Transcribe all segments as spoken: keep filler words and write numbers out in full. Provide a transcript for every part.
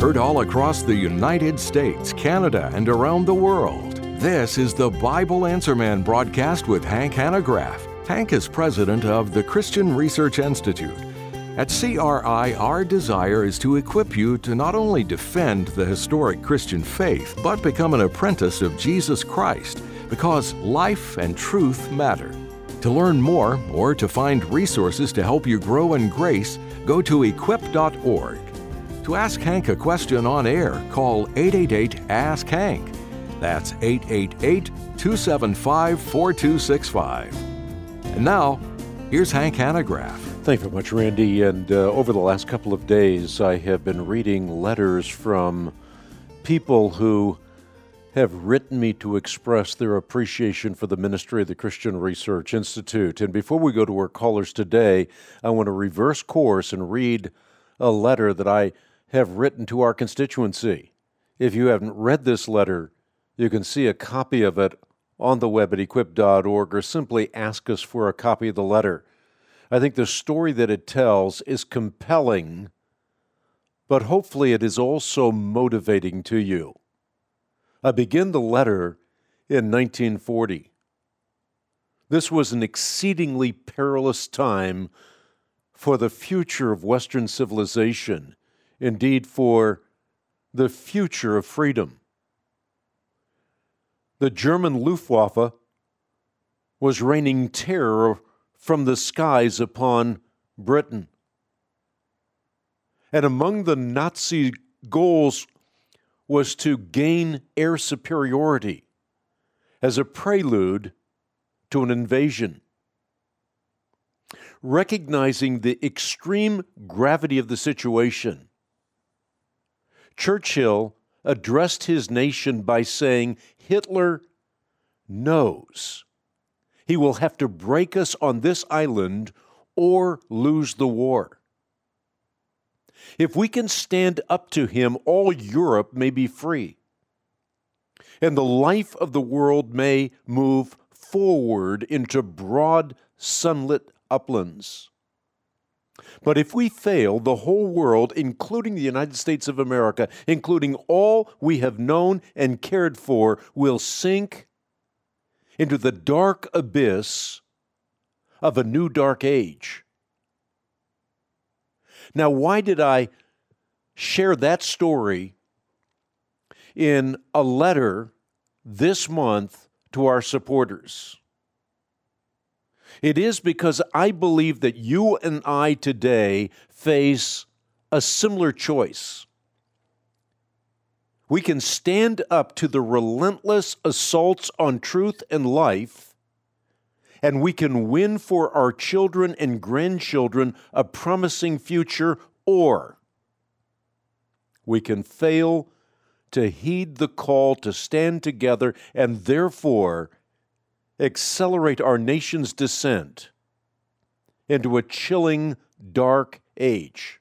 Heard all across the United States, Canada, and around the world. This is the Bible Answer Man broadcast with Hank Hanegraaff. Hank is president of the Christian Research Institute. At C R I, our desire is to equip you to not only defend the historic Christian faith, but become an apprentice of Jesus Christ, because life and truth matter. To learn more or to find resources to help you grow in grace, go to equip dot org. To ask Hank a question on air, call eight eight eight, ask Hank. That's eight eight eight, two seven five, four two six five. And now, here's Hank Hanegraaff. Thank you very much, Randy. And uh, over the last couple of days, I have been reading letters from people who have written me to express their appreciation for the ministry of the Christian Research Institute. And before we go to our callers today, I want to reverse course and read a letter that I have written to our constituency. If you haven't read this letter, you can see a copy of it on the web at equip dot org, or simply ask us for a copy of the letter. I think the story that it tells is compelling, but hopefully it is also motivating to you. I begin the letter in nineteen forty. This was an exceedingly perilous time for the future of Western civilization, indeed for the future of freedom. The German Luftwaffe was raining terror from the skies upon Britain. And among the Nazi goals was to gain air superiority as a prelude to an invasion. Recognizing the extreme gravity of the situation, Churchill addressed his nation by saying, Hitler knows he will have to break us on this island or lose the war. If we can stand up to him, all Europe may be free, and the life of the world may move forward into broad, sunlit uplands. But if we fail, the whole world, including the United States of America, including all we have known and cared for, will sink into the dark abyss of a new dark age. Now, why did I share that story in a letter this month to our supporters? It is because I believe that you and I today face a similar choice. We can stand up to the relentless assaults on truth and life, and we can win for our children and grandchildren a promising future, or we can fail to heed the call to stand together and therefore accelerate our nation's descent into a chilling, dark age.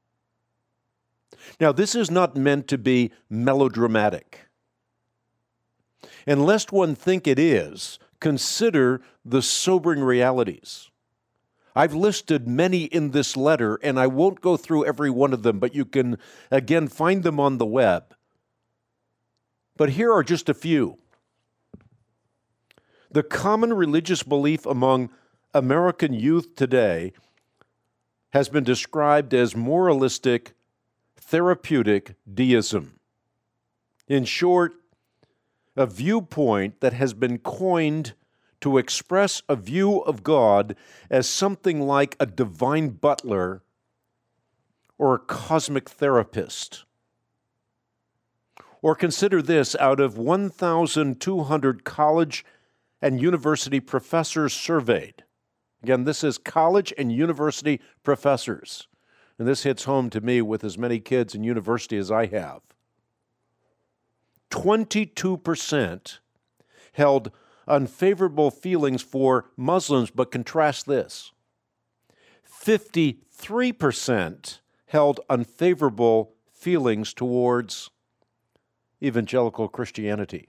Now, this is not meant to be melodramatic. And lest one think it is, consider the sobering realities. I've listed many in this letter, and I won't go through every one of them, but you can, again, find them on the web. But here are just a few. The common religious belief among American youth today has been described as moralistic, therapeutic deism. In short, a viewpoint that has been coined to express a view of God as something like a divine butler or a cosmic therapist. Or consider this, out of one thousand two hundred college and university professors surveyed. Again, this is college and university professors. And this hits home to me with as many kids in university as I have. twenty-two percent held unfavorable feelings for Muslims, but contrast this. fifty-three percent held unfavorable feelings towards evangelical Christianity.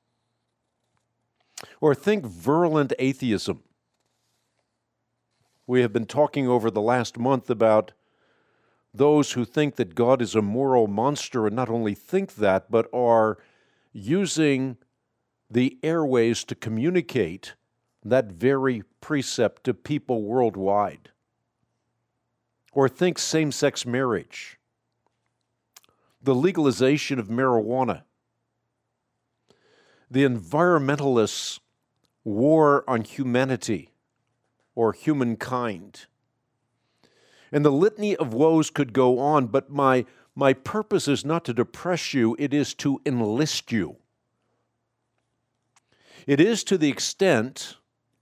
Or think virulent atheism. We have been talking over the last month about those who think that God is a moral monster, and not only think that, but are using the airways to communicate that very precept to people worldwide. Or think same-sex marriage, the legalization of marijuana, the environmentalists' war on humanity or humankind. And the litany of woes could go on, but my, my purpose is not to depress you, it is to enlist you. It is to the extent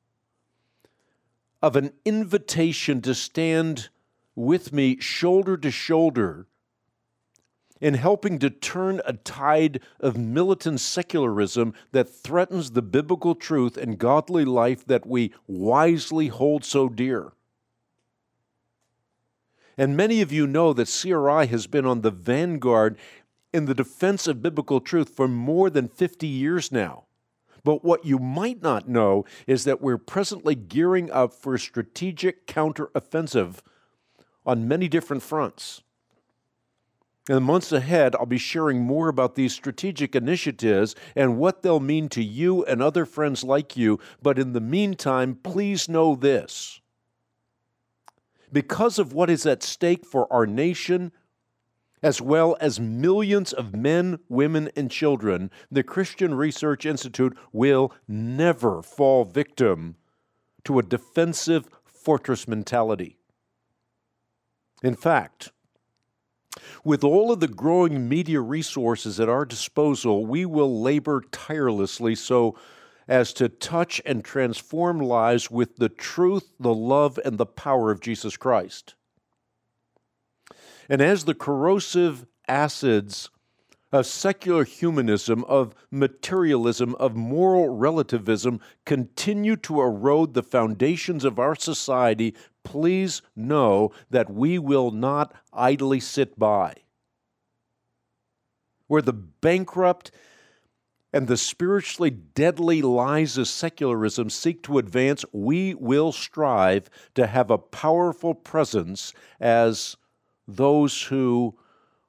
of an invitation to stand with me shoulder to shoulder in helping to turn a tide of militant secularism that threatens the biblical truth and godly life that we wisely hold so dear. And many of you know that C R I has been on the vanguard in the defense of biblical truth for more than fifty years now. But what you might not know is that we're presently gearing up for a strategic counteroffensive on many different fronts. In the months ahead, I'll be sharing more about these strategic initiatives and what they'll mean to you and other friends like you. But in the meantime, please know this. Because of what is at stake for our nation, as well as millions of men, women, and children, the Christian Research Institute will never fall victim to a defensive fortress mentality. In fact, with all of the growing media resources at our disposal, we will labor tirelessly so as to touch and transform lives with the truth, the love, and the power of Jesus Christ. And as the corrosive acids of secular humanism, of materialism, of moral relativism continue to erode the foundations of our society, please know that we will not idly sit by. Where the bankrupt and the spiritually deadly lies of secularism seek to advance, we will strive to have a powerful presence as those who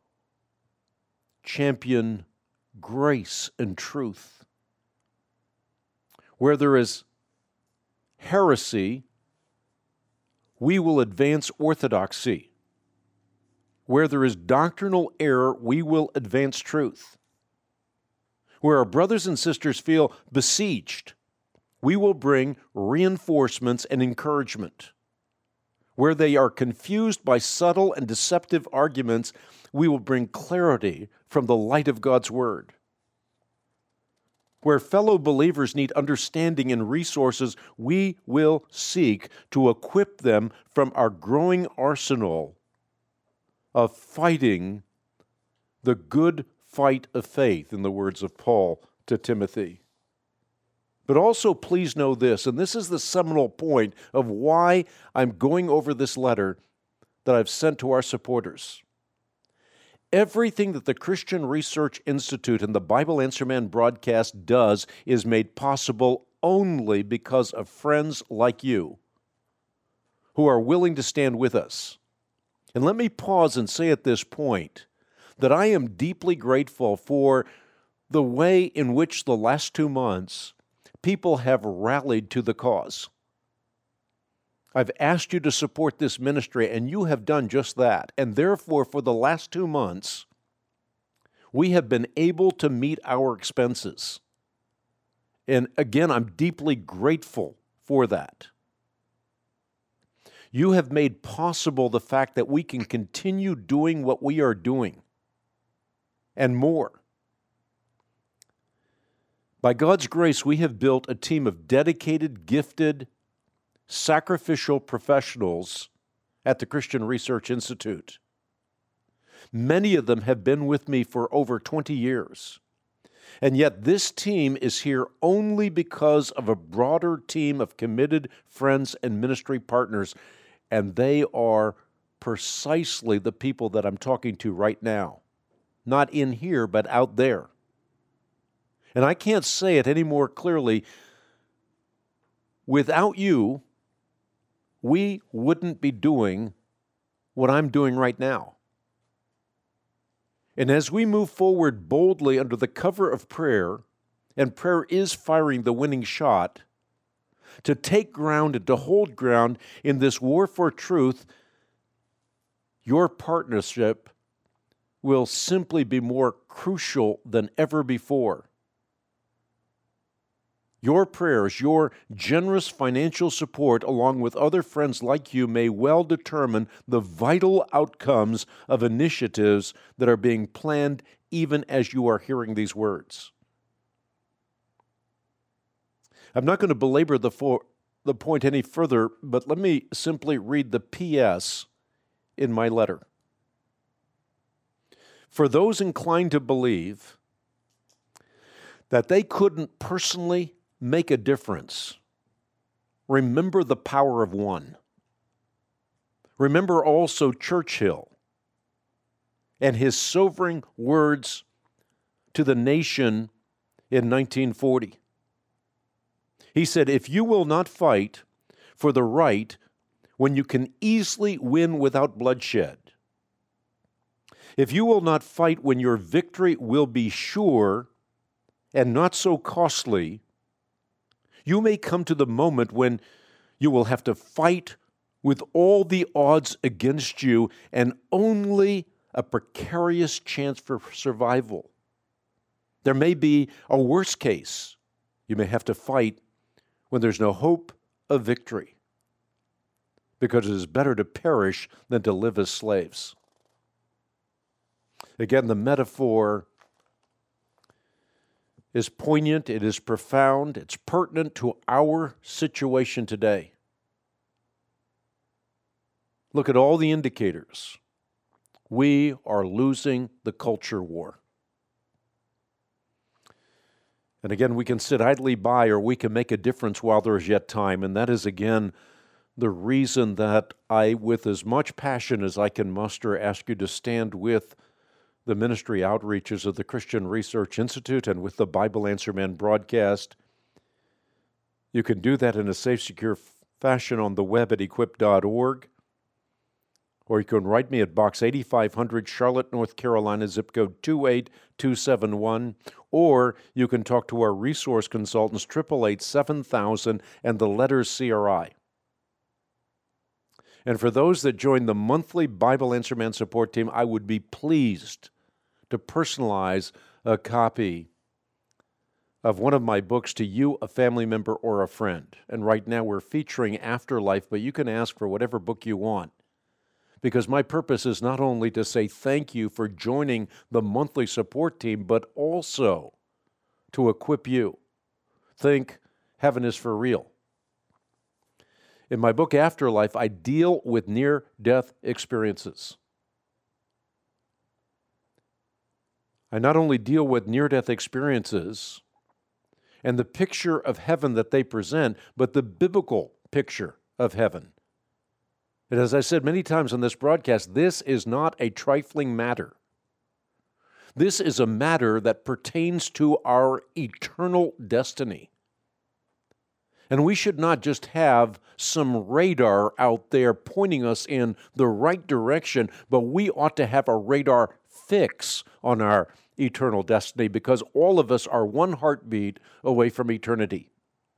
champion grace and truth. Where there is heresy, we will advance orthodoxy. Where there is doctrinal error, we will advance truth. Where our brothers and sisters feel besieged, we will bring reinforcements and encouragement. Where they are confused by subtle and deceptive arguments, we will bring clarity from the light of God's Word. Where fellow believers need understanding and resources, we will seek to equip them from our growing arsenal of fighting the good fight of faith, in the words of Paul to Timothy. But also please know this, and this is the seminal point of why I'm going over this letter that I've sent to our supporters. Everything that the Christian Research Institute and the Bible Answer Man broadcast does is made possible only because of friends like you who are willing to stand with us. And let me pause and say at this point that I am deeply grateful for the way in which the last two months people have rallied to the cause. I've asked you to support this ministry, and you have done just that. And therefore, for the last two months, we have been able to meet our expenses. And again, I'm deeply grateful for that. You have made possible the fact that we can continue doing what we are doing and more. By God's grace, we have built a team of dedicated, gifted, sacrificial professionals at the Christian Research Institute. Many of them have been with me for over twenty years. And yet this team is here only because of a broader team of committed friends and ministry partners, and they are precisely the people that I'm talking to right now. Not in here, but out there. And I can't say it any more clearly. Without you, we wouldn't be doing what I'm doing right now. And as we move forward boldly under the cover of prayer, and prayer is firing the winning shot, to take ground and to hold ground in this war for truth, your partnership will simply be more crucial than ever before. Your prayers, your generous financial support, along with other friends like you, may well determine the vital outcomes of initiatives that are being planned even as you are hearing these words. I'm not going to belabor the, for, the point any further, but let me simply read the P S in my letter. For those inclined to believe that they couldn't personally make a difference, remember the power of one. Remember also Churchill and his sobering words to the nation in nineteen forty. He said, "If you will not fight for the right when you can easily win without bloodshed, if you will not fight when your victory will be sure and not so costly, you may come to the moment when you will have to fight with all the odds against you and only a precarious chance for survival. There may be a worse case. You may have to fight when there's no hope of victory, because it is better to perish than to live as slaves." Again, the metaphor is poignant, it is profound, it's pertinent to our situation today. Look at all the indicators. We are losing the culture war. And again, we can sit idly by, or we can make a difference while there is yet time. And that is, again, the reason that I, with as much passion as I can muster, ask you to stand with the ministry outreaches of the Christian Research Institute and with the Bible Answer Man broadcast. You can do that in a safe, secure fashion on the web at equip dot org. Or you can write me at Box eighty-five hundred, Charlotte, North Carolina, zip code two eight two seven one. Or you can talk to our resource consultants, eight eight eight, seven thousand, and the letters C R I. And for those that join the monthly Bible Answer Man support team, I would be pleased to personalize a copy of one of my books to you, a family member, or a friend. And right now we're featuring Afterlife, but you can ask for whatever book you want, because my purpose is not only to say thank you for joining the monthly support team, but also to equip you. Think heaven is for real. In my book, Afterlife, I deal with near-death experiences. I not only deal with near-death experiences and the picture of heaven that they present, but the biblical picture of heaven. And as I said many times on this broadcast, this is not a trifling matter. This is a matter that pertains to our eternal destiny. And we should not just have some radar out there pointing us in the right direction, but we ought to have a radar fix on our eternal destiny, because all of us are one heartbeat away from eternity.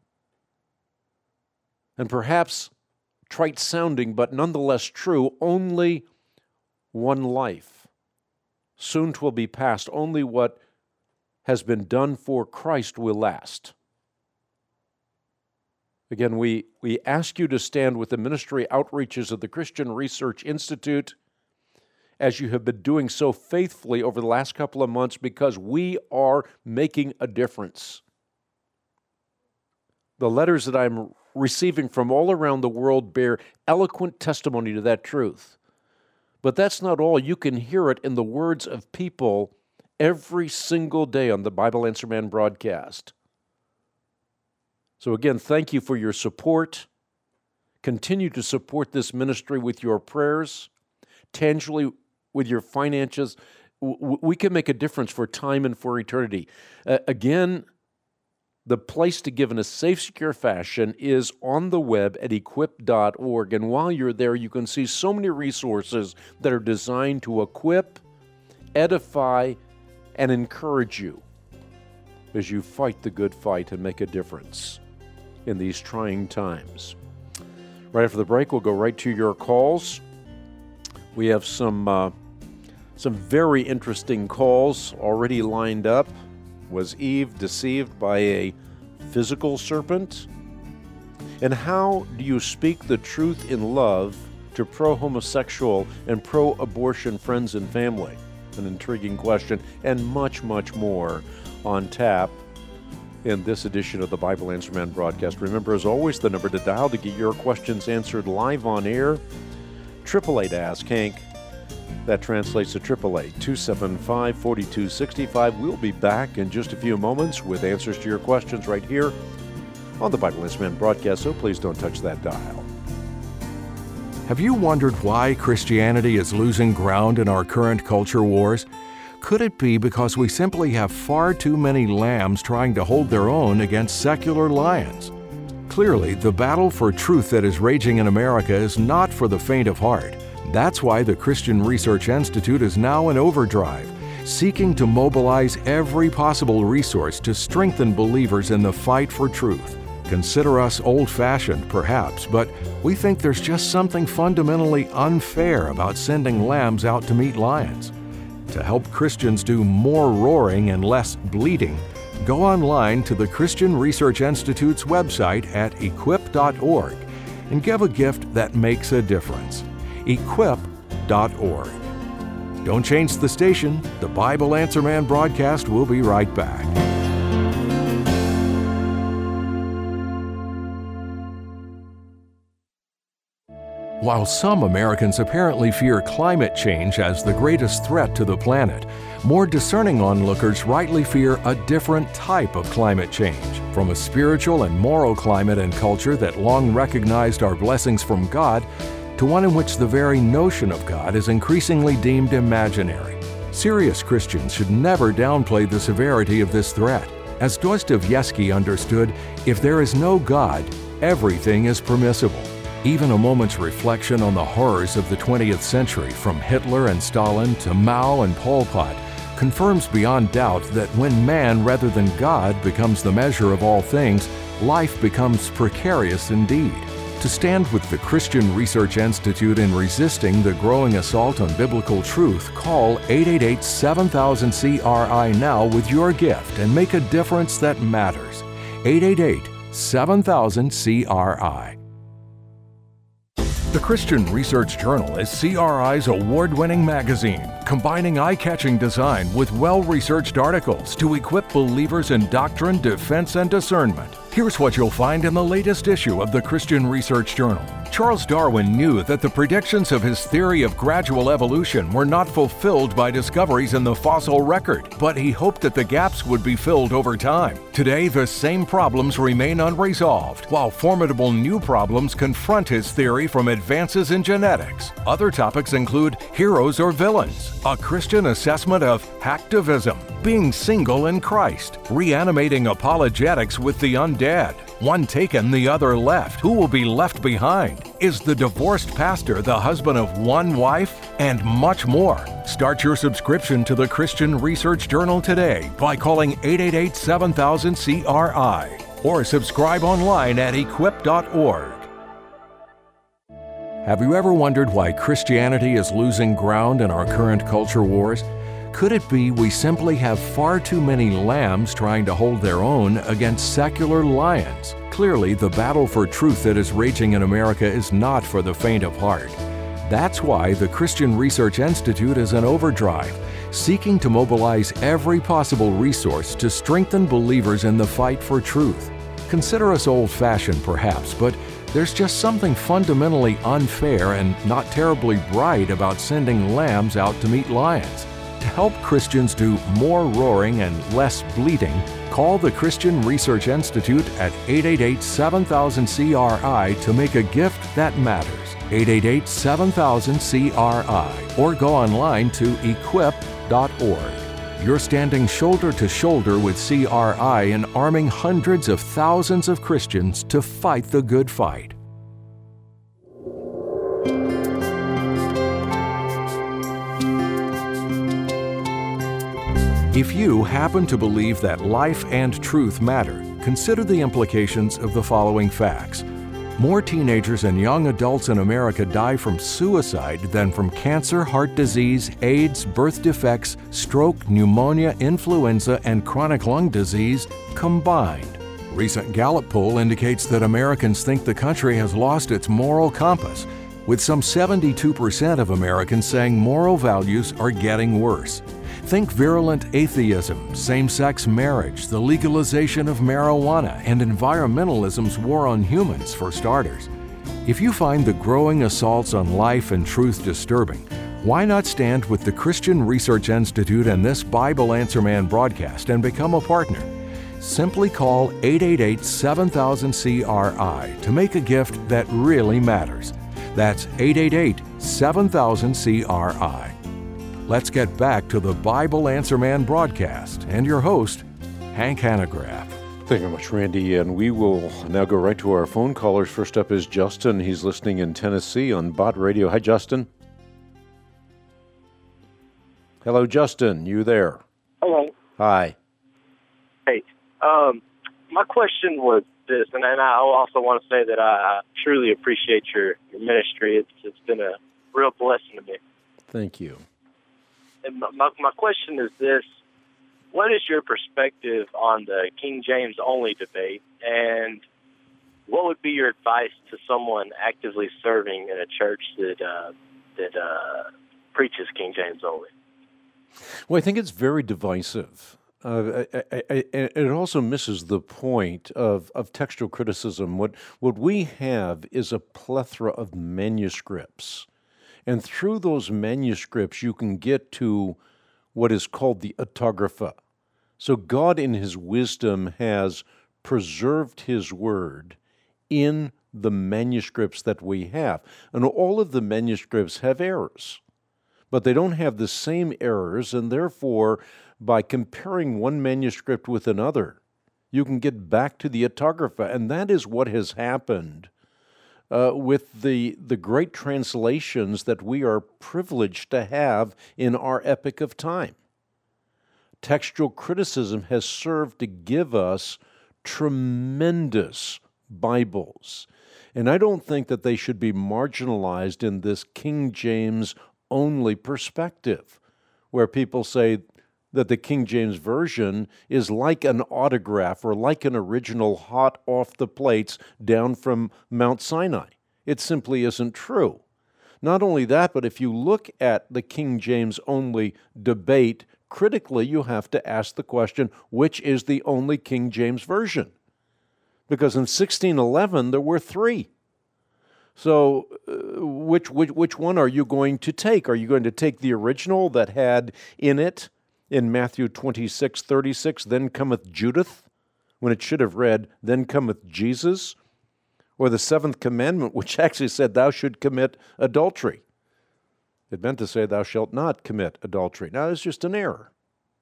And perhaps trite sounding, but nonetheless true, only one life. Soon 'twill be past. Only what has been done for Christ will last. Again, we, we ask you to stand with the ministry outreaches of the Christian Research Institute, as you have been doing so faithfully over the last couple of months, because we are making a difference. The letters that I'm receiving from all around the world bear eloquent testimony to that truth. But that's not all. You can hear it in the words of people every single day on the Bible Answer Man broadcast. So again, thank you for your support. Continue to support this ministry with your prayers, tangibly with your finances. We can make a difference for time and for eternity. Uh, again, The place to give in a safe, secure fashion is on the web at equip dot org. And while you're there, you can see so many resources that are designed to equip, edify, and encourage you as you fight the good fight and make a difference in these trying times. Right after the break, we'll go right to your calls. We have some uh, some very interesting calls already lined up. Was Eve deceived by a physical serpent? And how do you speak the truth in love to pro-homosexual and pro-abortion friends and family? An intriguing question, and much, much more on tap in this edition of the Bible Answer Man broadcast. Remember, as always, the number to dial to get your questions answered live on air, eight eight eight, ask Hank. That translates to eight eight eight, two seven five, four two six five. We'll be back in just a few moments with answers to your questions right here on the Bible Answer Man broadcast, so please don't touch that dial. Have you wondered why Christianity is losing ground in our current culture wars? Could it be because we simply have far too many lambs trying to hold their own against secular lions? Clearly, the battle for truth that is raging in America is not for the faint of heart. That's why the Christian Research Institute is now in overdrive, seeking to mobilize every possible resource to strengthen believers in the fight for truth. Consider us old-fashioned, perhaps, but we think there's just something fundamentally unfair about sending lambs out to meet lions. To help Christians do more roaring and less bleating, go online to the Christian Research Institute's website at equip dot org and give a gift that makes a difference. equip dot org. Don't change the station. The Bible Answer Man broadcast will be right back. While some Americans apparently fear climate change as the greatest threat to the planet, more discerning onlookers rightly fear a different type of climate change, from a spiritual and moral climate and culture that long recognized our blessings from God to one in which the very notion of God is increasingly deemed imaginary. Serious Christians should never downplay the severity of this threat. As Dostoevsky understood, if there is no God, everything is permissible. Even a moment's reflection on the horrors of the twentieth century, from Hitler and Stalin to Mao and Pol Pot, confirms beyond doubt that when man rather than God becomes the measure of all things, life becomes precarious indeed. To stand with the Christian Research Institute in resisting the growing assault on biblical truth, call eight eight eight, seven thousand, C R I now with your gift and make a difference that matters. eight eight eight, seven thousand, C R I. The Christian Research Journal is C R I's award-winning magazine, combining eye-catching design with well-researched articles to equip believers in doctrine, defense, and discernment. Here's what you'll find in the latest issue of the Christian Research Journal. Charles Darwin knew that the predictions of his theory of gradual evolution were not fulfilled by discoveries in the fossil record, but he hoped that the gaps would be filled over time. Today, the same problems remain unresolved, while formidable new problems confront his theory from advances in genetics. Other topics include heroes or villains, a Christian assessment of hacktivism, being single in Christ, reanimating apologetics with the undead, one taken, the other left. Who will be left behind? Is the divorced pastor the husband of one wife? And much more. Start your subscription to the Christian Research Journal today by calling eight eight eight, seven thousand, C R I or subscribe online at equip dot org. Have you ever wondered why Christianity is losing ground in our current culture wars? Could it be we simply have far too many lambs trying to hold their own against secular lions? Clearly, the battle for truth that is raging in America is not for the faint of heart. That's why the Christian Research Institute is in overdrive, seeking to mobilize every possible resource to strengthen believers in the fight for truth. Consider us old-fashioned, perhaps, but there's just something fundamentally unfair and not terribly bright about sending lambs out to meet lions. To help Christians do more roaring and less bleating, call the Christian Research Institute at eight eight eight, seven thousand, C R I to make a gift that matters. eight eight eight, seven thousand, C R I or go online to equip dot org. You're standing shoulder to shoulder with C R I in arming hundreds of thousands of Christians to fight the good fight. If you happen to believe that life and truth matter, consider the implications of the following facts. More teenagers and young adults in America die from suicide than from cancer, heart disease, AIDS, birth defects, stroke, pneumonia, influenza, and chronic lung disease combined. Recent Gallup poll indicates that Americans think the country has lost its moral compass, with some seventy-two percent of Americans saying moral values are getting worse. Think virulent atheism, same-sex marriage, the legalization of marijuana, and environmentalism's war on humans, for starters. If you find the growing assaults on life and truth disturbing, why not stand with the Christian Research Institute and this Bible Answer Man broadcast and become a partner? Simply call eight eight eight, seven thousand, C R I to make a gift that really matters. That's eight eight eight, seven thousand, C R I. Let's get back to the Bible Answer Man broadcast and your host, Hank Hanegraaff. Thank you very much, Randy. And we will now go right to our phone callers. First up is Justin. He's listening in Tennessee on Bott Radio. Hi, Justin. Hello, Justin. You there? Hello. Hi. Hey. Um, my question was this, and, and I also want to say that I truly appreciate your, your ministry. It's It's been a real blessing to me. Thank you. And my, my question is this: what is your perspective on the King James only debate, and what would be your advice to someone actively serving in a church that uh, that uh, preaches King James only? Well, I think it's very divisive. Uh, I, I, I, it also misses the point of, of textual criticism. What what we have is a plethora of manuscripts. And through those manuscripts, you can get to what is called the autographa. So God, in His wisdom, has preserved His word in the manuscripts that we have. And all of the manuscripts have errors, but they don't have the same errors, and therefore, by comparing one manuscript with another, you can get back to the autographa. And that is what has happened Uh, with the the great translations that we are privileged to have in our epoch of time. Textual criticism has served to give us tremendous Bibles, and I don't think that they should be marginalized in this King James only perspective, where people say that the King James Version is like an autograph or like an original hot off the plates down from Mount Sinai. It simply isn't true. Not only that, but if you look at the King James only debate critically, you have to ask the question, which is the only King James Version? Because in sixteen eleven, there were three. So uh, which, which, which one are you going to take? Are you going to take the original that had in it, in Matthew twenty-six thirty-six, then cometh Judith, when it should have read, then cometh Jesus? Or the seventh commandment, which actually said, thou should commit adultery. It meant to say, thou shalt not commit adultery. Now, it's just an error.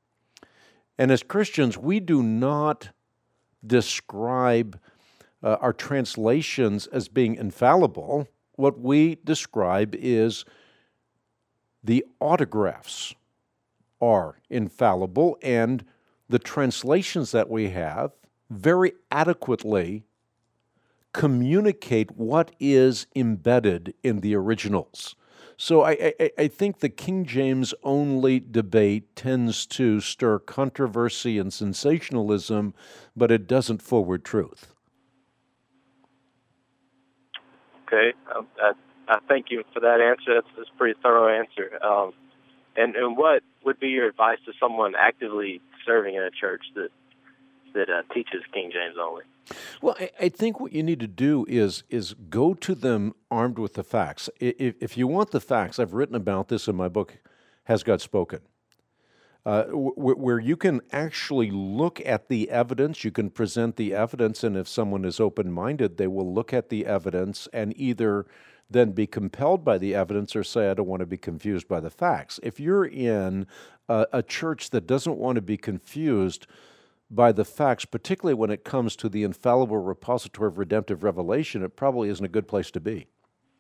And as Christians, we do not describe uh, our translations as being infallible. What we describe is the autographs are infallible, and the translations that we have very adequately communicate what is embedded in the originals. So I, I, I think the King James only debate tends to stir controversy and sensationalism, but it doesn't forward truth. Okay, um, I, I thank you for that answer. That's, that's a pretty thorough answer. Um, and, and what would be your advice to someone actively serving in a church that that uh, teaches King James only? Well, I, I think what you need to do is is go to them armed with the facts. If, if you want the facts, I've written about this in my book, Has God Spoken? uh, w- where you can actually look at the evidence, you can present the evidence, and if someone is open-minded, they will look at the evidence and either then be compelled by the evidence or say, I don't want to be confused by the facts. If you're in a, a church that doesn't want to be confused by the facts, particularly when it comes to the infallible repository of redemptive revelation, it probably isn't a good place to be.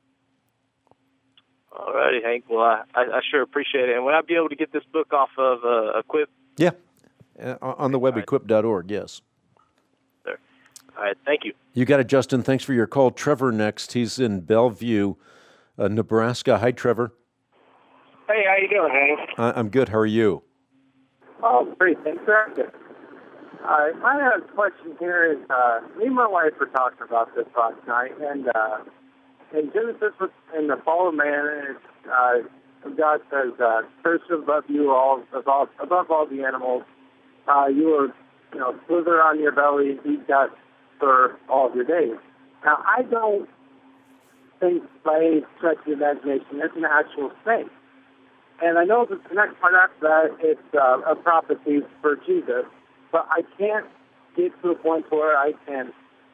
All righty, Hank. Well, I, I sure appreciate it. And would I be able to get this book off of uh, Equip? Yeah, uh, on the web, right. equip dot org, yes. Sir. All right, thank you. You got it, Justin. Thanks for your call. Trevor next. He's in Bellevue, uh, Nebraska. Hi, Trevor. Hey, how you doing, Hank? Uh, I'm good. How are you? Oh, great. Thanks for asking. Uh, my uh, question here is, uh, me and my wife were talking about this last night, and uh, in Genesis, in the fall of man, it's, uh, God says, uh, "Curse above you all, above, above all the animals. Uh, you will, you know, slither on your belly, eat dust for all of your days." Now, I don't think by any stretch of the imagination it's an actual snake, and I know that the next part after that it's uh, a prophecy for Jesus, but I can't get to a point where I can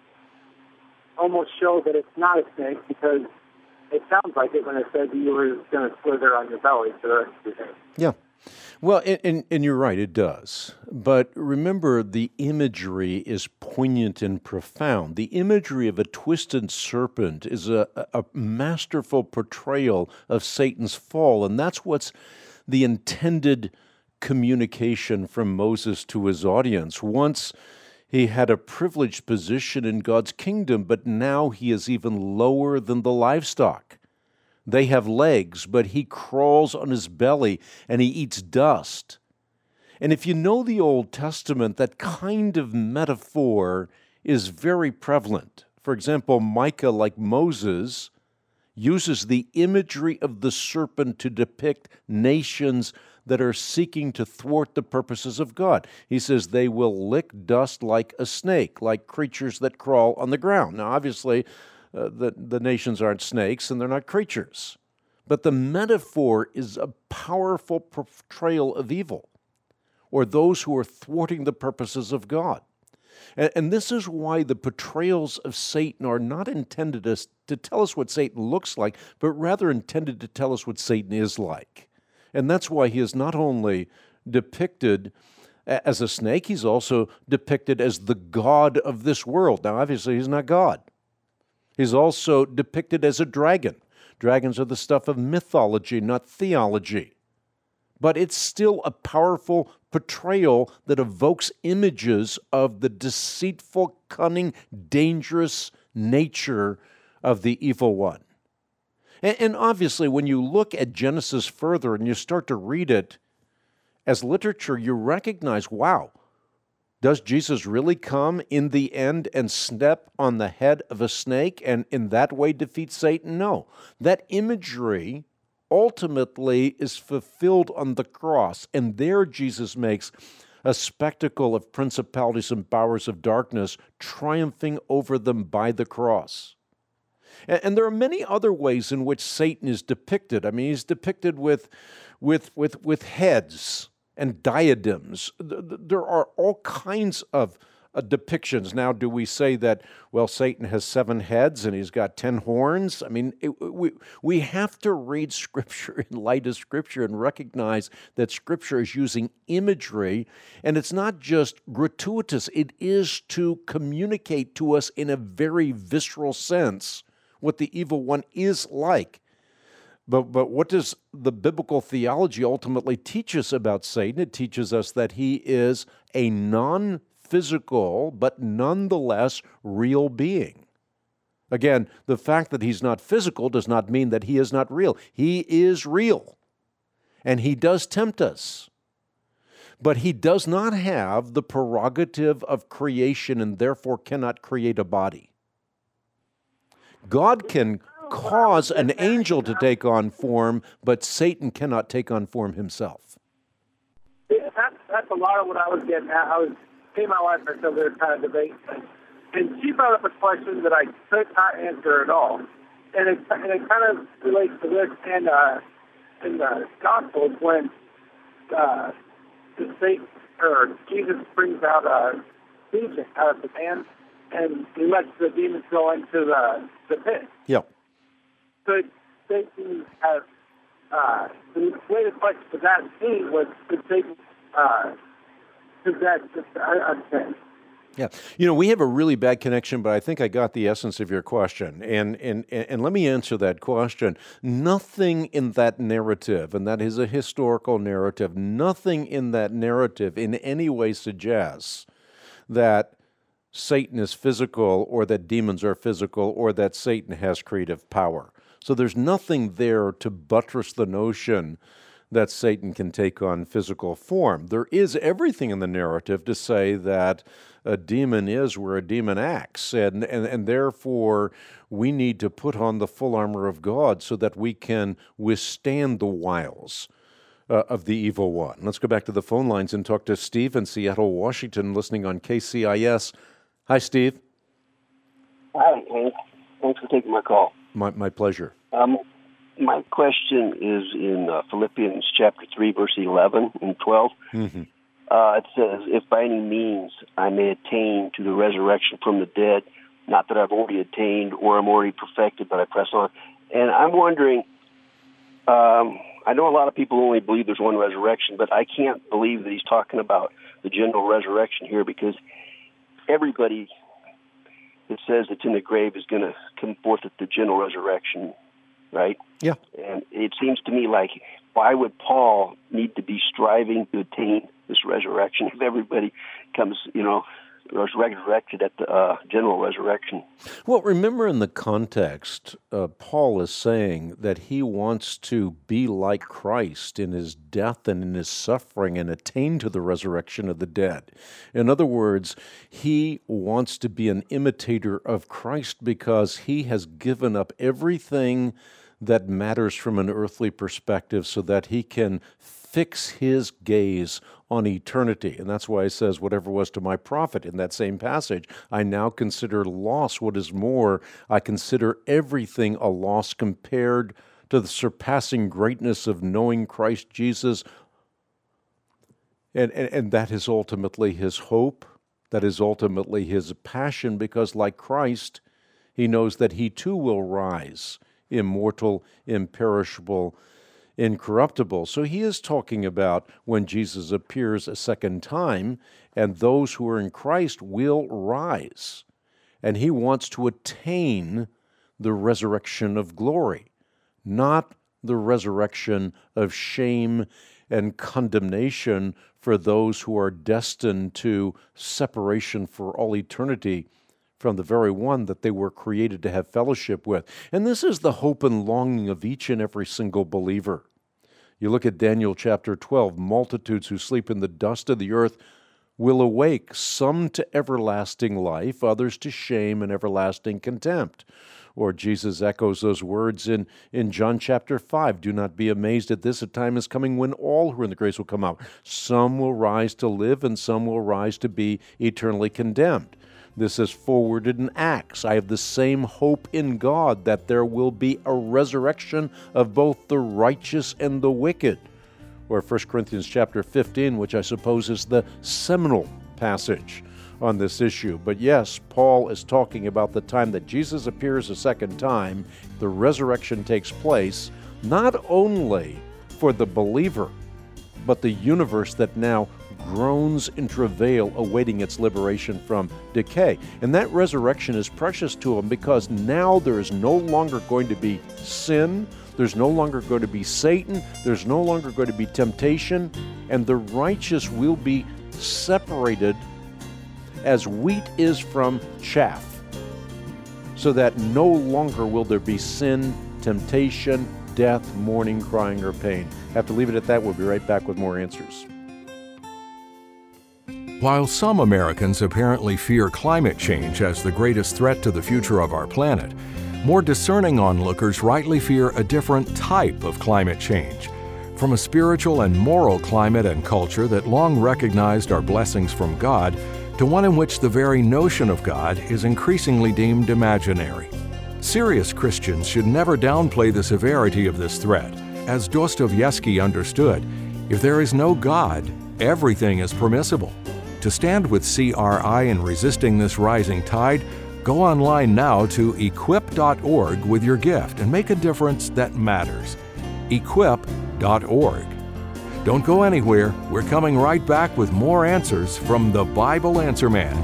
almost show that it's not a snake, because it sounds like it when it said you were going to slither on your belly for the rest of your day. Yeah. Well, and, and, and you're right, it does. But remember, the imagery is poignant and profound. The imagery of a twisted serpent is a, a masterful portrayal of Satan's fall, and that's what's the intended communication from Moses to his audience. Once he had a privileged position in God's kingdom, but now he is even lower than the livestock. They have legs, but he crawls on his belly and he eats dust. And if you know the Old Testament, that kind of metaphor is very prevalent. For example, Micah, like Moses, uses the imagery of the serpent to depict nations that are seeking to thwart the purposes of God. He says they will lick dust like a snake, like creatures that crawl on the ground. Now, obviously, uh, the, the nations aren't snakes and they're not creatures. But the metaphor is a powerful portrayal of evil, or those who are thwarting the purposes of God. And, and this is why the portrayals of Satan are not intended as, to tell us what Satan looks like, but rather intended to tell us what Satan is like. And that's why he is not only depicted as a snake, he's also depicted as the god of this world. Now, obviously, he's not God. He's also depicted as a dragon. Dragons are the stuff of mythology, not theology. But it's still a powerful portrayal that evokes images of the deceitful, cunning, dangerous nature of the evil one. And obviously, when you look at Genesis further and you start to read it as literature, you recognize, wow, does Jesus really come in the end and step on the head of a snake and in that way defeat Satan? No. That imagery ultimately is fulfilled on the cross, and there Jesus makes a spectacle of principalities and powers of darkness, triumphing over them by the cross. And there are many other ways in which Satan is depicted. I mean, he's depicted with, with, with, with heads and diadems. There are all kinds of uh, depictions. Now, do we say that, well, Satan has seven heads and he's got ten horns? I mean, it, we, we have to read Scripture in light of Scripture and recognize that Scripture is using imagery, and it's not just gratuitous. It is to communicate to us in a very visceral sense what the evil one is like. But, but what does the biblical theology ultimately teach us about Satan? It teaches us that he is a non-physical, but nonetheless real being. Again, the fact that he's not physical does not mean that he is not real. He is real, and he does tempt us. But he does not have the prerogative of creation and therefore cannot create a body. God can cause an angel to take on form, but Satan cannot take on form himself. Yeah, that's, that's a lot of what I was getting at. I was, me and my wife are still there kind of debating, and she brought up a question that I could not answer at all. And it, and it kind of relates to this in, uh, in the Gospels when uh, the Satan, or Jesus brings out a demon out of the man, and he lets the demons go into the, the pit. Yep. Could Satan have, uh, the way the question for that be was, could Satan, uh, could that, I understand. Yeah. You know, we have a really bad connection, but I think I got the essence of your question. And, and, and let me answer that question. Nothing in that narrative, and that is a historical narrative, nothing in that narrative in any way suggests that Satan is physical or that demons are physical or that Satan has creative power. So there's nothing there to buttress the notion that Satan can take on physical form. There is everything in the narrative to say that a demon is where a demon acts, and, and, and therefore we need to put on the full armor of God so that we can withstand the wiles uh, of the evil one. Let's go back to the phone lines and talk to Steve in Seattle, Washington, listening on K C I S. Hi, Steve. Hi, Hank. Thanks for taking my call. My, my pleasure. Um, my question is in uh, Philippians chapter three, verse eleven and twelve. Mm-hmm. Uh, it says, if by any means I may attain to the resurrection from the dead, not that I've already attained or I'm already perfected, but I press on. And I'm wondering, um, I know a lot of people only believe there's one resurrection, but I can't believe that he's talking about the general resurrection here, because everybody that says it's in the grave is going to come forth at the general resurrection, right? Yeah. And it seems to me like, why would Paul need to be striving to attain this resurrection if everybody comes, you know, resurrected at the uh, general resurrection? Well, remember in the context, uh, Paul is saying that he wants to be like Christ in his death and in his suffering and attain to the resurrection of the dead. In other words, he wants to be an imitator of Christ because he has given up everything that matters from an earthly perspective so that he can fix his gaze on eternity. And that's why he says, whatever was to my profit in that same passage, I now consider loss. What is more, I consider everything a loss compared to the surpassing greatness of knowing Christ Jesus. And, and, and that is ultimately his hope. That is ultimately his passion, because like Christ, he knows that he too will rise, immortal, imperishable, incorruptible. So he is talking about when Jesus appears a second time, and those who are in Christ will rise. And he wants to attain the resurrection of glory, not the resurrection of shame and condemnation for those who are destined to separation for all eternity from the very one that they were created to have fellowship with. And this is the hope and longing of each and every single believer. You look at Daniel chapter twelve, multitudes who sleep in the dust of the earth will awake, some to everlasting life, others to shame and everlasting contempt. Or Jesus echoes those words in, in John chapter five, do not be amazed at this, a time is coming when all who are in the grace will come out. Some will rise to live, and some will rise to be eternally condemned. This is forwarded in Acts. I have the same hope in God that there will be a resurrection of both the righteous and the wicked. Or First Corinthians chapter fifteen, which I suppose is the seminal passage on this issue. But yes, Paul is talking about the time that Jesus appears a second time. The resurrection takes place not only for the believer, but the universe that now groans in travail, awaiting its liberation from decay. And that resurrection is precious to him because now there is no longer going to be sin, there's no longer going to be Satan, there's no longer going to be temptation, and the righteous will be separated as wheat is from chaff, so that no longer will there be sin, temptation, death, mourning, crying, or pain. Have to leave it at that. We'll be right back with more answers. While some Americans apparently fear climate change as the greatest threat to the future of our planet, more discerning onlookers rightly fear a different type of climate change. From a spiritual and moral climate and culture that long recognized our blessings from God, to one in which the very notion of God is increasingly deemed imaginary. Serious Christians should never downplay the severity of this threat. As Dostoevsky understood, if there is no God, everything is permissible. To stand with C R I in resisting this rising tide, go online now to equip dot org with your gift and make a difference that matters. equip dot org. Don't go anywhere. We're coming right back with more answers from the Bible Answer Man.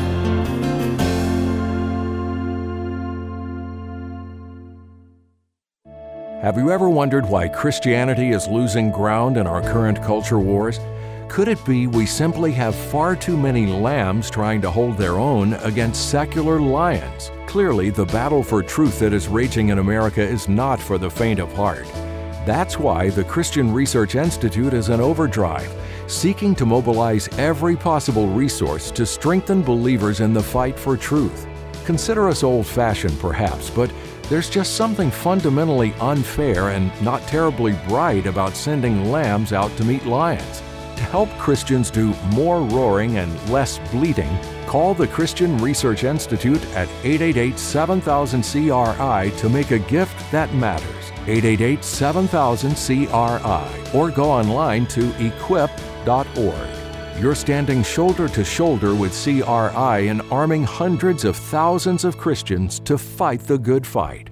Have you ever wondered why Christianity is losing ground in our current culture wars? Could it be we simply have far too many lambs trying to hold their own against secular lions? Clearly, the battle for truth that is raging in America is not for the faint of heart. That's why the Christian Research Institute is in overdrive, seeking to mobilize every possible resource to strengthen believers in the fight for truth. Consider us old-fashioned, perhaps, but there's just something fundamentally unfair and not terribly bright about sending lambs out to meet lions. To help Christians do more roaring and less bleating, call the Christian Research Institute at eight eight eight, seven thousand, C R I to make a gift that matters. eight eight eight, seven thousand, C R I, or go online to equip dot org. You're standing shoulder to shoulder with C R I in arming hundreds of thousands of Christians to fight the good fight.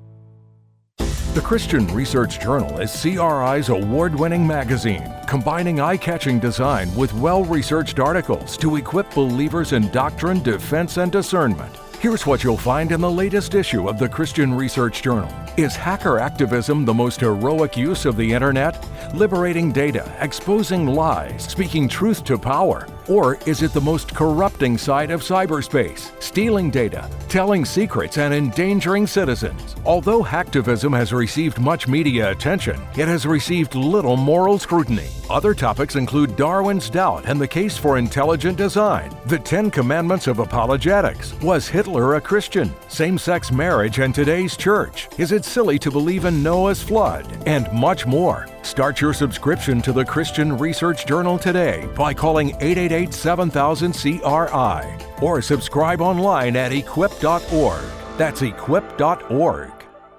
The Christian Research Journal is C R I's award-winning magazine, combining eye-catching design with well-researched articles to equip believers in doctrine, defense, and discernment. Here's what you'll find in the latest issue of the Christian Research Journal. Is hacker activism the most heroic use of the internet? Liberating data, exposing lies, speaking truth to power? Or is it the most corrupting side of cyberspace, stealing data, telling secrets, and endangering citizens? Although hacktivism has received much media attention, it has received little moral scrutiny. Other topics include Darwin's doubt and the case for intelligent design, the Ten Commandments of apologetics, was Hitler a Christian, same-sex marriage and today's church, is it silly to believe in Noah's flood, and much more. Start your subscription to the Christian Research Journal today by calling eight eight eight, seven thousand, C R I or subscribe online at equip dot org. That's equip dot org.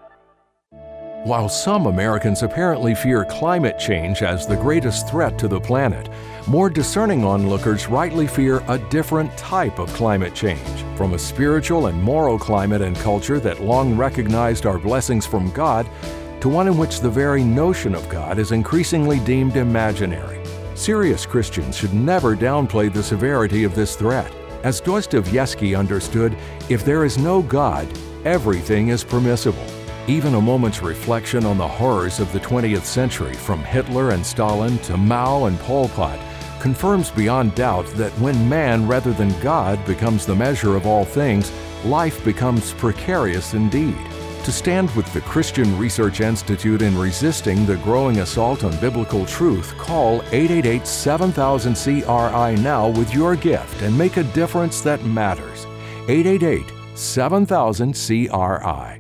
While some Americans apparently fear climate change as the greatest threat to the planet, more discerning onlookers rightly fear a different type of climate change, from a spiritual and moral climate and culture that long recognized our blessings from God to one in which the very notion of God is increasingly deemed imaginary. Serious Christians should never downplay the severity of this threat. As Dostoevsky understood, if there is no God, everything is permissible. Even a moment's reflection on the horrors of the twentieth century, from Hitler and Stalin to Mao and Pol Pot, confirms beyond doubt that when man rather than God becomes the measure of all things, life becomes precarious indeed. To stand with the Christian Research Institute in resisting the growing assault on biblical truth, call eight eight eight, seven thousand, C R I now with your gift and make a difference that matters. eight eight eight, seven thousand, C R I.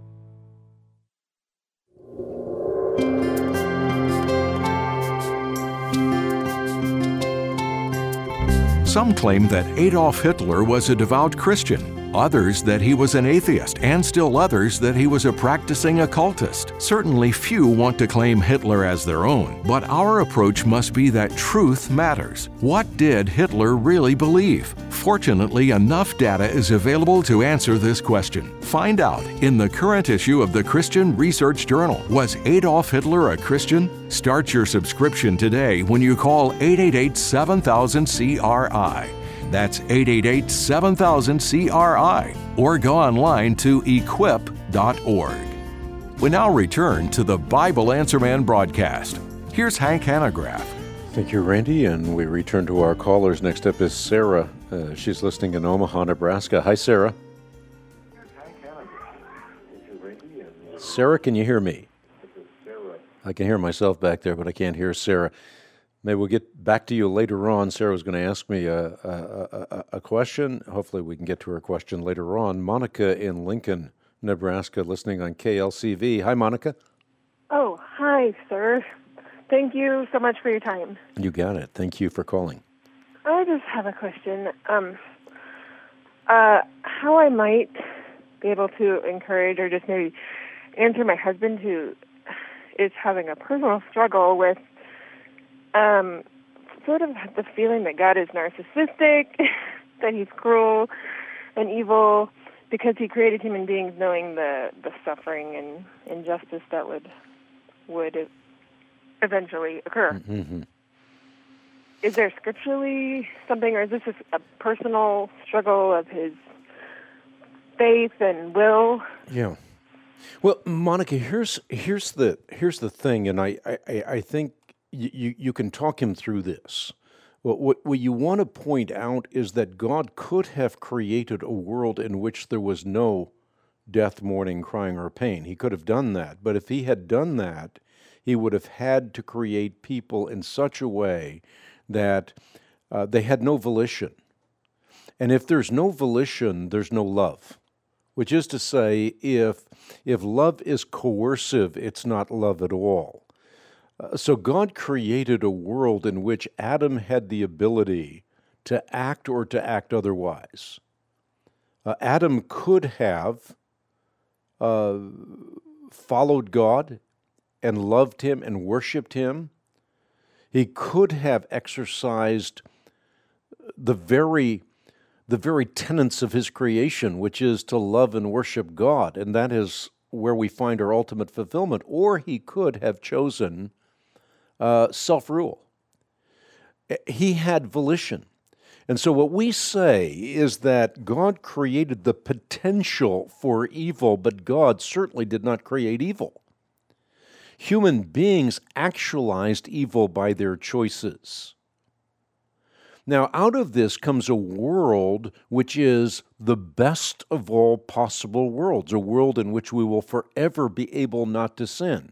Some claim that Adolf Hitler was a devout Christian, others that he was an atheist, and still others that he was a practicing occultist. Certainly few want to claim Hitler as their own, but our approach must be that truth matters. What did Hitler really believe? Fortunately, enough data is available to answer this question. Find out in the current issue of the Christian Research Journal. Was Adolf Hitler a Christian? Start your subscription today when you call eight eight eight, seven thousand, C R I. That's eight eight eight, seven thousand, C R I, or go online to equip dot org. We now return to the Bible Answer Man broadcast. Here's Hank Hanegraaff. Thank you, Randy, and we return to our callers. Next up is Sarah. Uh, she's listening in Omaha, Nebraska. Hi, Sarah. Sarah, can you hear me? I can hear myself back there, but I can't hear Sarah. Maybe we'll get back to you later on. Sarah was going to ask me a, a, a, a question. Hopefully we can get to her question later on. Monica in Lincoln, Nebraska, listening on K L C V. Hi, Monica. Oh, hi, sir. Thank you so much for your time. You got it. Thank you for calling. I just have a question. Um, uh, how I might be able to encourage or just maybe answer my husband, who is having a personal struggle with um, sort of have the feeling that God is narcissistic, that he's cruel and evil because he created human beings knowing the, the suffering and injustice that would would eventually occur. Mm-hmm. Is there scripturally something, or is this just a personal struggle of his faith and will? Yeah. Well, Monica, here's here's the here's the thing, and I I, I think you you can talk him through this. What, what what you want to point out is that God could have created a world in which there was no death, mourning, crying, or pain. He could have done that, but if he had done that, he would have had to create people in such a way that uh, they had no volition. And if there's no volition, there's no love. Which is to say, if if love is coercive, it's not love at all. Uh, so God created a world in which Adam had the ability to act or to act otherwise. Uh, Adam could have uh, followed God and loved him and worshiped him. He could have exercised the very the very tenets of his creation, which is to love and worship God, and that is where we find our ultimate fulfillment. Or he could have chosen uh, self-rule. He had volition. And so what we say is that God created the potential for evil, but God certainly did not create evil. Human beings actualized evil by their choices. Now, out of this comes a world which is the best of all possible worlds, a world in which we will forever be able not to sin.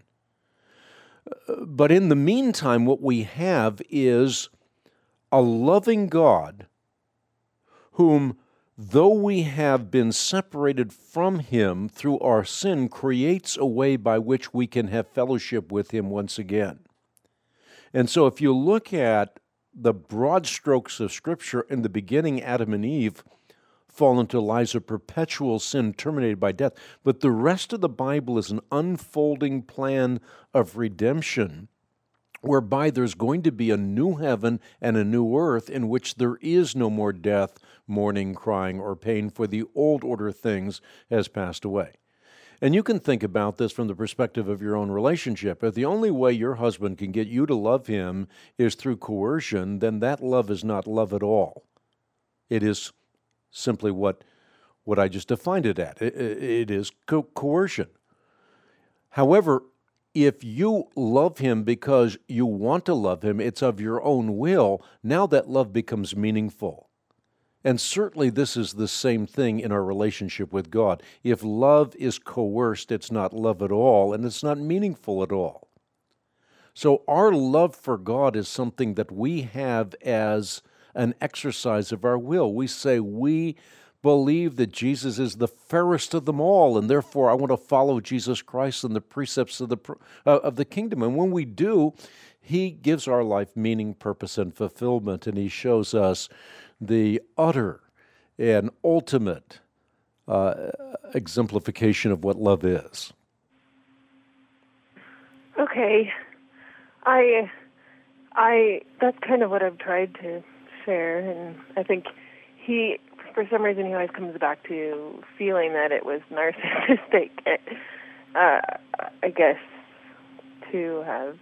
But in the meantime, what we have is a loving God whom, though we have been separated from him through our sin, creates a way by which we can have fellowship with him once again. And so if you look at the broad strokes of Scripture, in the beginning, Adam and Eve fall into lives of perpetual sin terminated by death. But the rest of the Bible is an unfolding plan of redemption whereby there's going to be a new heaven and a new earth in which there is no more death, mourning, crying, or pain, for the old order of things has passed away. And you can think about this from the perspective of your own relationship. If the only way your husband can get you to love him is through coercion, then that love is not love at all. It is simply what, what I just defined it at. It, it is co- coercion. However, if you love him because you want to love him, it's of your own will, now that love becomes meaningful. And certainly this is the same thing in our relationship with God. If love is coerced, it's not love at all, and it's not meaningful at all. So our love for God is something that we have as an exercise of our will. We say we believe that Jesus is the fairest of them all, and therefore I want to follow Jesus Christ and the precepts of the uh, of the kingdom. And when we do, he gives our life meaning, purpose, and fulfillment, and he shows us the utter and ultimate uh, exemplification of what love is. Okay. I, I, that's kind of what I've tried to share, and I think he, for some reason, he always comes back to feeling that it was narcissistic, uh, I guess, to have,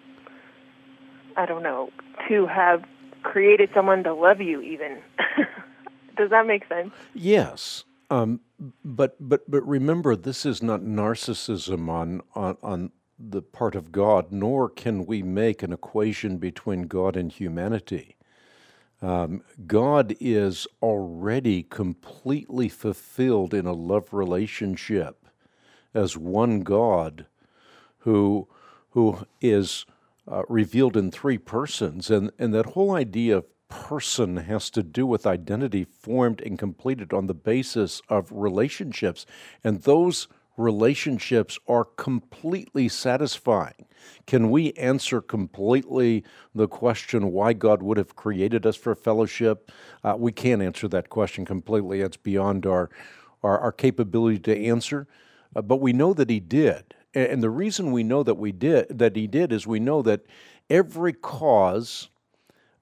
I don't know, to have created someone to love you even. Does that make sense? Yes. Um, but but but remember, this is not narcissism on, on on the part of God, nor can we make an equation between God and humanity. Um, God is already completely fulfilled in a love relationship as one God who who is Uh, revealed in three persons, and, and that whole idea of person has to do with identity formed and completed on the basis of relationships, and those relationships are completely satisfying. Can we answer completely the question why God would have created us for fellowship? Uh, we can't answer that question completely. It's beyond our, our, our capability to answer, uh, but we know that he did. And the reason we know that we did that he did is we know that every cause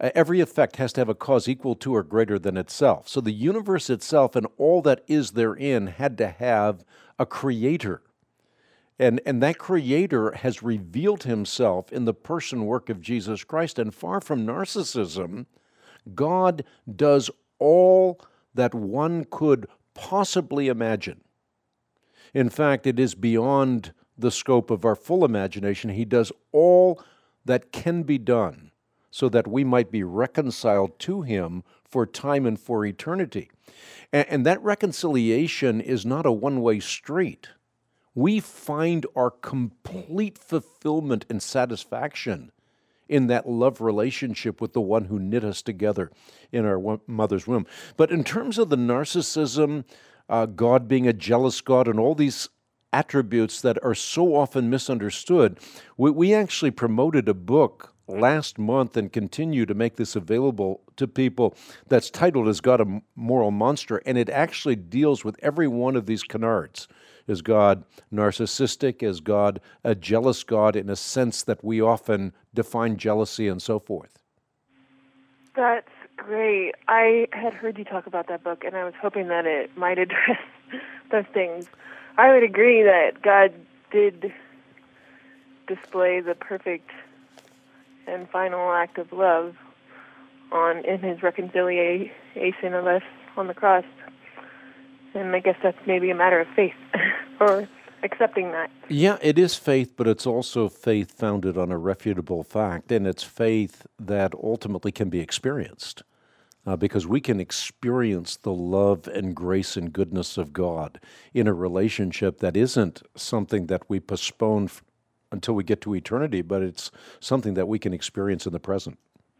Uh, every effect has to have a cause equal to or greater than itself. So the universe itself and all that is therein had to have a creator. And, and that creator has revealed himself in the person work of Jesus Christ. And far from narcissism, God does all that one could possibly imagine. In fact, it is beyond the scope of our full imagination. He does all that can be done so that we might be reconciled to him for time and for eternity. And, and that reconciliation is not a one-way street. We find our complete fulfillment and satisfaction in that love relationship with the one who knit us together in our mother's womb. But in terms of the narcissism, uh, God being a jealous God, and all these attributes that are so often misunderstood, we, we actually promoted a book last month and continue to make this available to people that's titled Is God a Moral Monster? And it actually deals with every one of these canards. Is God narcissistic? Is God a jealous God in a sense that we often define jealousy and so forth? That's great. I had heard you talk about that book, and I was hoping that it might address those things. I would agree that God did display the perfect and final act of love on in his reconciliation of us on the cross. And I guess that's maybe a matter of faith, or accepting that. Yeah, it is faith, but it's also faith founded on a refutable fact, and it's faith that ultimately can be experienced, uh, because we can experience the love and grace and goodness of God in a relationship that isn't something that we postpone f- until we get to eternity, but it's something that we can experience in the present.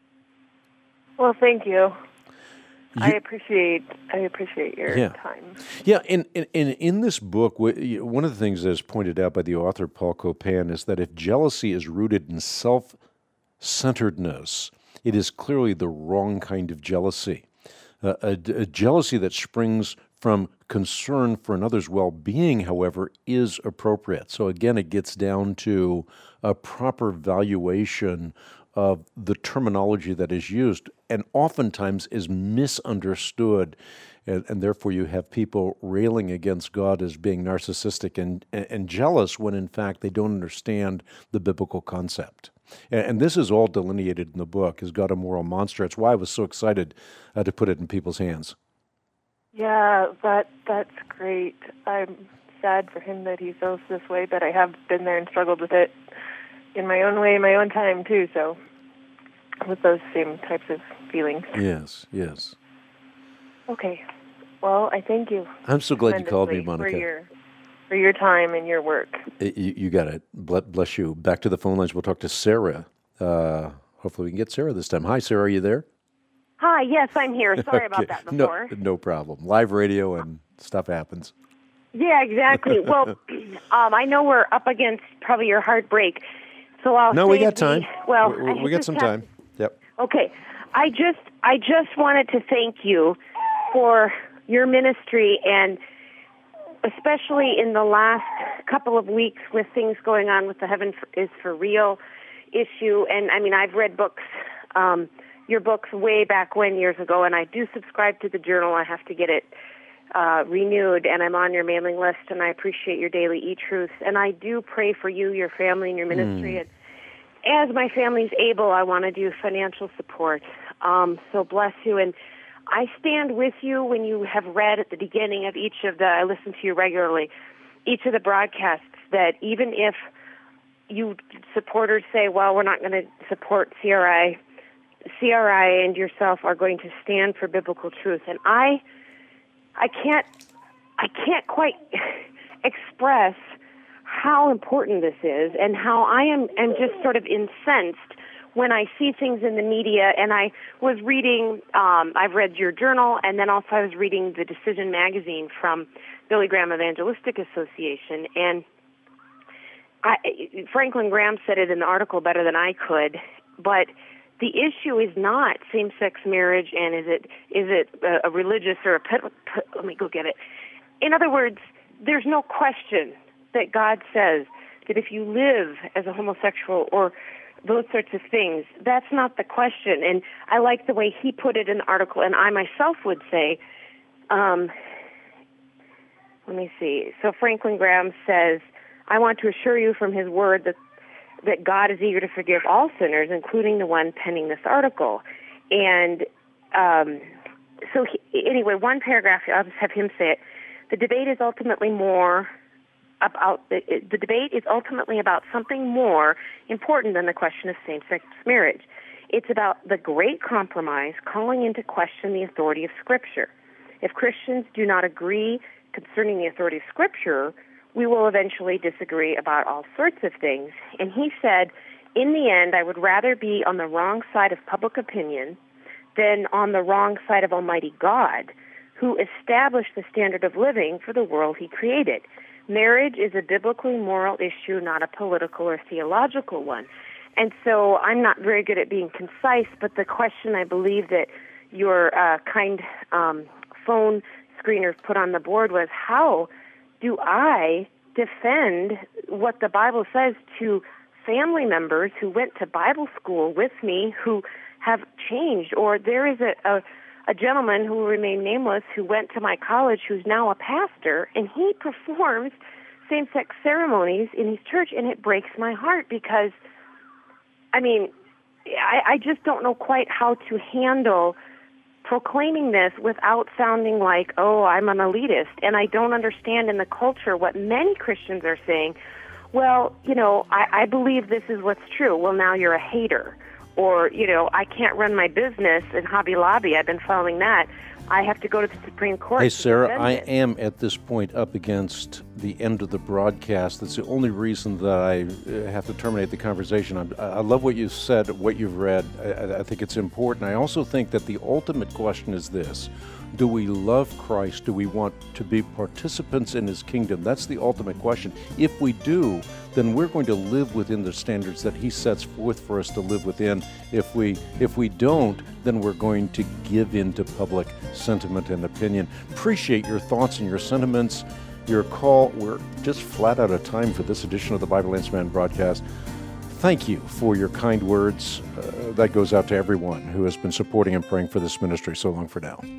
Well, thank you. You, I appreciate I appreciate your yeah. time. Yeah, in, in in this book, one of the things that is pointed out by the author, Paul Copan, is that if jealousy is rooted in self-centeredness, it is clearly the wrong kind of jealousy. Uh, a, a jealousy that springs from concern for another's well-being, however, is appropriate. So again, it gets down to a proper valuation of the terminology that is used, and oftentimes is misunderstood, and, and therefore you have people railing against God as being narcissistic and, and, and jealous when in fact they don't understand the biblical concept. And, and this is all delineated in the book. Is God a moral monster? It's why I was so excited uh, to put it in people's hands. Yeah, that that's great. I'm sad for him that he feels this way, but I have been there and struggled with it in my own way, in my own time, too, so with those same types of feelings. Yes, yes. Okay. Well, I thank you. I'm so glad you called me, Monica. For your, for your time and your work. It, you, you got it. Bless you. Back to the phone lines. We'll talk to Sarah. Uh, hopefully we can get Sarah this time. Hi, Sarah. Are you there? Hi. Yes, I'm here. Sorry okay. about that before. No, no problem. Live radio and stuff happens. Yeah, exactly. Well, um, I know we're up against probably your heartbreak. So I'll no, we got time. The, well, we, we got some have, time. Yep. Okay. I just I just wanted to thank you for your ministry, and especially in the last couple of weeks with things going on with the Heaven is for Real issue. And I mean, I've read books, um, your books way back when years ago, and I do subscribe to the Journal. I have to get it Uh, renewed, and I'm on your mailing list, and I appreciate your daily e-truths. And I do pray for you, your family, and your ministry. Mm. And as my family's able, I want to do financial support. Um, so bless you. And I stand with you when you have read at the beginning of each of the, I listen to you regularly, each of the broadcasts, that even if you supporters say, well, we're not going to support C R I, C R I and yourself are going to stand for biblical truth. And I I can't, I can't quite express how important this is, and how I am, am just sort of incensed when I see things in the media. And I was reading, um, I've read your journal, and then also I was reading the Decision magazine from Billy Graham Evangelistic Association. And I, Franklin Graham said it in the article better than I could, but the issue is not same-sex marriage, and is it is it a, a religious or a pet, pet, let me go get it. In other words, there's no question that God says that if you live as a homosexual or those sorts of things. That's not the question. And I like the way he put it in the article, and I myself would say, um, let me see. So Franklin Graham says, I want to assure you from his word that that God is eager to forgive all sinners, including the one penning this article. And um, so he, anyway, one paragraph, I'll just have him say it. The debate is ultimately more about, the, the debate is ultimately about something more important than the question of same-sex marriage. It's about the great compromise calling into question the authority of Scripture. If Christians do not agree concerning the authority of Scripture, we will eventually disagree about all sorts of things. And he said, in the end, I would rather be on the wrong side of public opinion than on the wrong side of Almighty God, who established the standard of living for the world he created. Marriage is a biblically moral issue, not a political or theological one. And so I'm not very good at being concise, but the question I believe that your uh, kind um, phone screener put on the board was, how do I defend what the Bible says to family members who went to Bible school with me who have changed? Or there is a, a, a gentleman who will remain nameless who went to my college who's now a pastor, and he performs same-sex ceremonies in his church, and it breaks my heart because, I mean, I, I just don't know quite how to handle proclaiming this without sounding like, oh, I'm an elitist, and I don't understand in the culture what many Christians are saying. Well, you know, I, I believe this is what's true. Well, now you're a hater. Or, you know, I can't run my business in Hobby Lobby. I've been following that. I have to go to the Supreme Court. Hey, Sarah, I am at this point up against the end of the broadcast. That's the only reason that I have to terminate the conversation. I'm, I love what you said, what you've read. I, I think it's important. I also think that the ultimate question is this. Do we love Christ? Do we want to be participants in his kingdom? That's the ultimate question. If we do, then we're going to live within the standards that he sets forth for us to live within. If we if we don't, then we're going to give in to public sentiment and opinion. Appreciate your thoughts and your sentiments, your call. We're just flat out of time for this edition of the Bible Answer Man broadcast. Thank you for your kind words. Uh, that goes out to everyone who has been supporting and praying for this ministry. So long for now.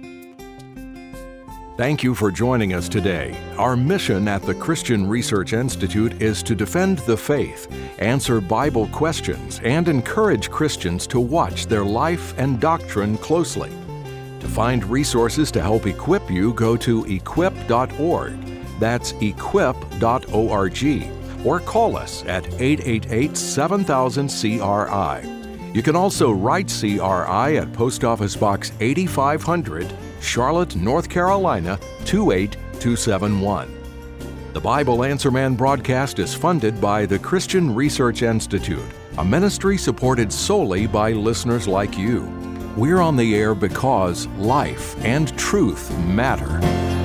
Thank you for joining us today. Our mission at the Christian Research Institute is to defend the faith, answer Bible questions, and encourage Christians to watch their life and doctrine closely. To find resources to help equip you, go to equip dot org. That's equip dot org. Or call us at eight eight eight, seven thousand, C R I. You can also write C R I at Post Office Box eighty-five hundred, Charlotte, North Carolina, two eight two seven one. The Bible Answer Man broadcast is funded by the Christian Research Institute, a ministry supported solely by listeners like you. We're on the air because life and truth matter.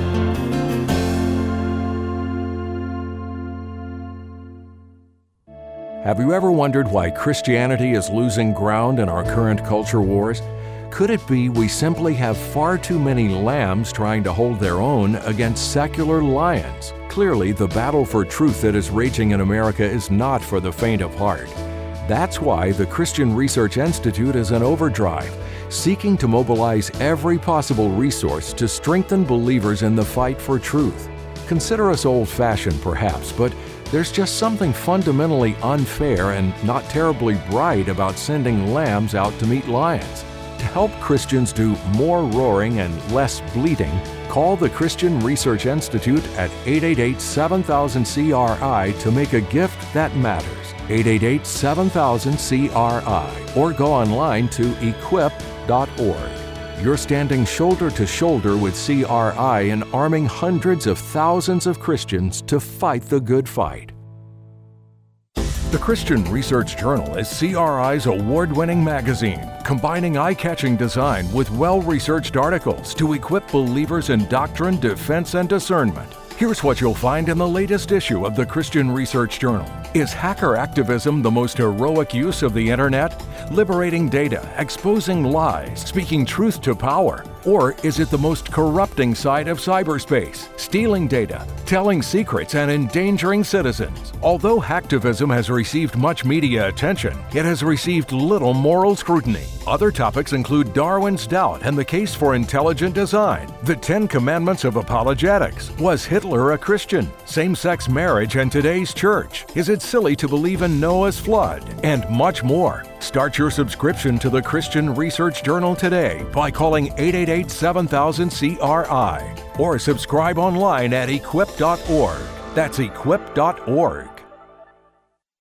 Have you ever wondered why Christianity is losing ground in our current culture wars? Could it be we simply have far too many lambs trying to hold their own against secular lions? Clearly, the battle for truth that is raging in America is not for the faint of heart. That's why the Christian Research Institute is in overdrive, seeking to mobilize every possible resource to strengthen believers in the fight for truth. Consider us old-fashioned, perhaps, but there's just something fundamentally unfair and not terribly bright about sending lambs out to meet lions. To help Christians do more roaring and less bleating, call the Christian Research Institute at eight eight eight, seven thousand, C R I to make a gift that matters. eight eight eight, seven thousand, C R I. Or go online to equip dot org. You're standing shoulder to shoulder with C R I in arming hundreds of thousands of Christians to fight the good fight. The Christian Research Journal is C R I's award-winning magazine, combining eye-catching design with well-researched articles to equip believers in doctrine, defense, and discernment. Here's what you'll find in the latest issue of the Christian Research Journal. Is hacker activism the most heroic use of the internet? Liberating data, exposing lies, speaking truth to power? Or is it the most corrupting side of cyberspace, stealing data, telling secrets, and endangering citizens? Although hacktivism has received much media attention, it has received little moral scrutiny. Other topics include Darwin's doubt and the case for intelligent design, the Ten Commandments of apologetics, was Hitler a Christian, same-sex marriage and today's church, is it silly to believe in Noah's flood, and much more. Start your subscription to the Christian Research Journal today by calling eight eight eight, seven thousand, C R I or subscribe online at equip dot org. That's equip dot org.